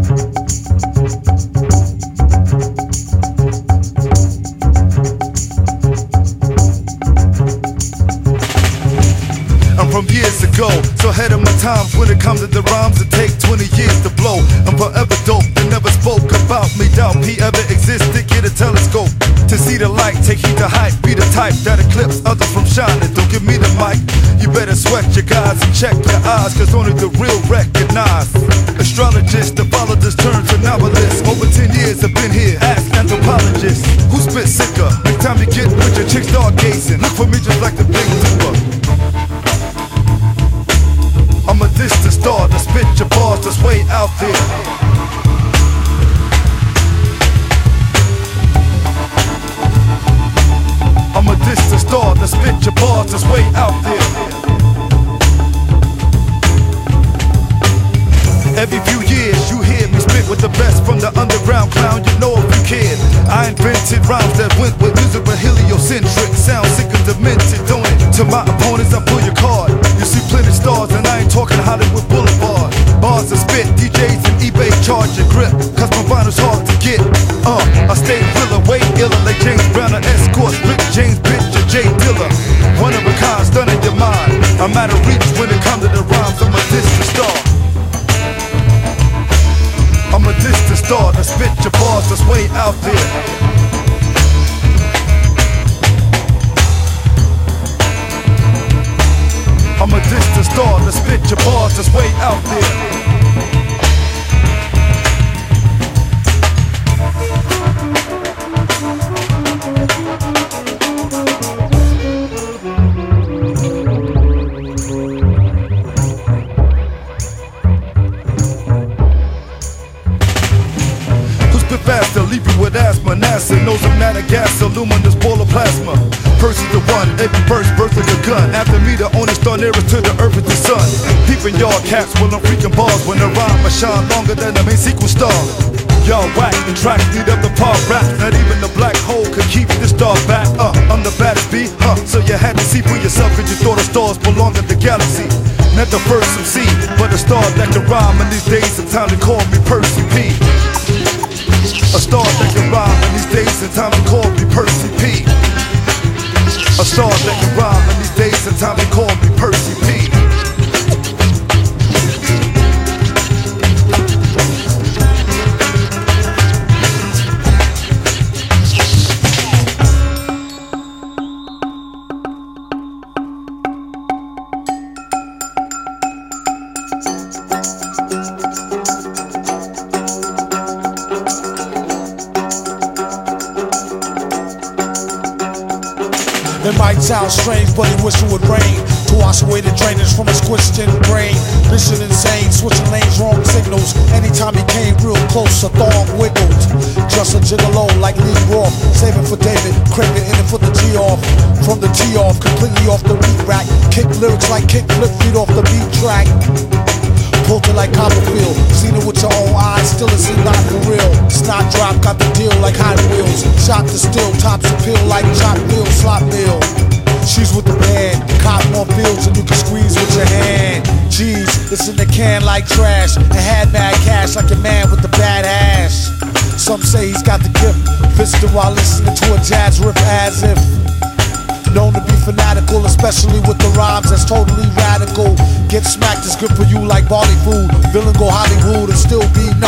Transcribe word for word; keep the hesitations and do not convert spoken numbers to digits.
I'm from years ago, so ahead of my times. When it comes to the rhymes, it take twenty years to blow. I'm forever dope, they never spoke about me. Doubt P ever existed, get a telescope to see the light, take heed to hype. Be the type that eclipse others from shining. Don't give me the mic, you better sweat your guys and check your eyes, cause only the real recognize. Astrologists, the follow this turn to novelists. Over ten years I've been here, ask anthropologists. Who spit sicker? Next time you get with your chicks stargazing, look for me just like the big dipper. I'm a distant star to spit your bars that's way out there. I'm a distant star to spit your bars that's way out there. Every few years you hear me spit with the best from the underground clown, you know if you cared. I invented rhymes that went with music but heliocentric. Sound sick and demented, don't it? To my opponents I pull your card. You see plenty stars and I ain't talking Hollywood Boulevard. Bars are spit, D Js and eBay charge your grip, cause my vinyl's hard to get. Uh, I stay realer, way iller, like James Brown or Escorts, Rick James, bitch, or Jay Dilla. One of a kind, stunning your mind. I'm out of reach when it comes to the rhymes, I'm a distant star. I'm a distant star to spit your bars that's way out there. I'm a distant star to spit your bars that's way out there. Faster, leave you with asthma. NASA knows I'm not a gas, luminous ball of plasma. Percy's the one, every verse burst like a gun. After me, the only star nearest to the earth is the sun. Peeping y'all caps while I'm freaking bars. When the rhyme I shine longer than the main sequel star. Y'all whack, the tracks lead up the pop rap. Not even the black hole could keep this star back. Uh, I'm the baddest B, huh? So you had to see for yourself, cause you thought the stars belong in the galaxy. Not the first M C, but a star that can rhyme. And these days, sometimes they call me Percy P. A star that can rhyme in these days and time they call me Percy P. A star that can rhyme in these days and time they call me Percy P. It might sound strange, but he wish it would rain to wash away the drainage from his questioned brain. Mission insane, switching lanes, wrong signals. Anytime he came real close, a thong wiggled. Just a gigolo like Lee Roth, saving for David, craving in it for the G off. From the T off, completely off the beat rack. Kick lyrics like kick flip feet off the beat track. Pulled it like Copperfield, seen it with your own eyes, still it seemed not for real. Snot drop, got the deal like Hot Wheels. Shot to still, tops appeal like chop bill, slot bill. She's with the band, cotton on fields and you can squeeze with your hand. Jeez, it's in the can like trash, and had mad cash like a man with the bad hash. Some say he's got the gift, fisted while listening to a jazz riff as if known to be fanatical, especially with the rhymes that's totally radical. Get smacked is good for you like barley food. Villain go Hollywood and still be